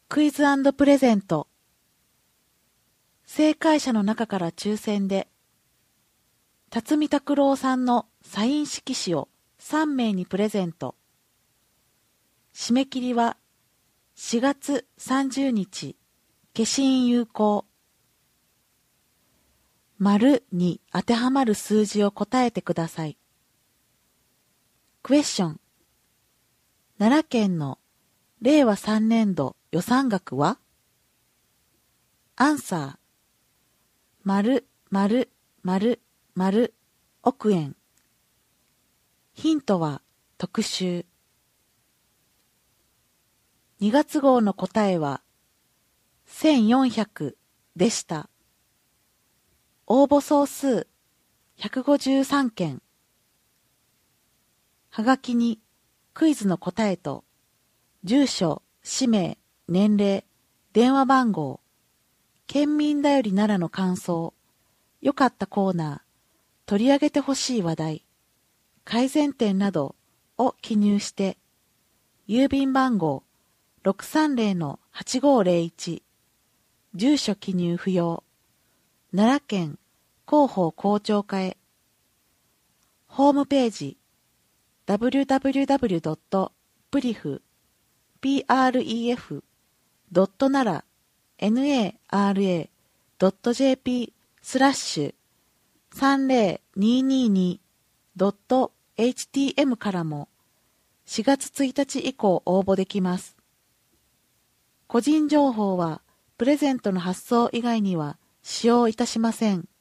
クイズ&プレゼント。正解者の中から抽選で、辰巳拓郎さんのサイン色紙を3名にプレゼント。締め切りは4月30日、消印有効。〇に当てはまる数字を答えてください。クエスチョン。奈良県の令和3年度予算額は？アンサー。〇〇〇〇億円。ヒントは特集。2月号の答えは1400でした。応募総数153件。はがきにクイズの答えと住所、氏名、年齢、電話番号、県民だより奈良の感想、良かったコーナー、取り上げてほしい話題、改善点などを記入して、郵便番号 630-8501、住所記入不要、奈良県広報広聴課へ。ホームページ www.prih.nara.jp/30222.htm からも4月1日以降応募できます。個人情報はプレゼントの発送以外には使用いたしません。